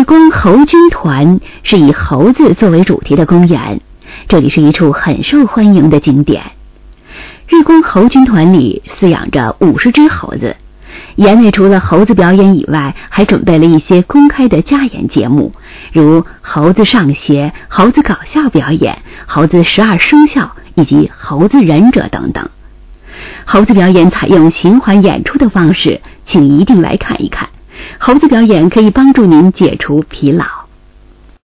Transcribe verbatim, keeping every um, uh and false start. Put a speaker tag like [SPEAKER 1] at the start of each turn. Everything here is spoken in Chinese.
[SPEAKER 1] 宫猴军团是以猴子作为主题的公园，这里是一处很受欢迎的景点。日宫猴军团里饲养着五十只猴子，园内除了猴子表演以外，还准备了一些公开的家演节目，如猴子上学、猴子搞笑表演、猴子十二生肖以及猴子忍者等等。猴子表演采用循环演出的方式，请一定来看一看。猴子表演可以帮助您解除疲劳。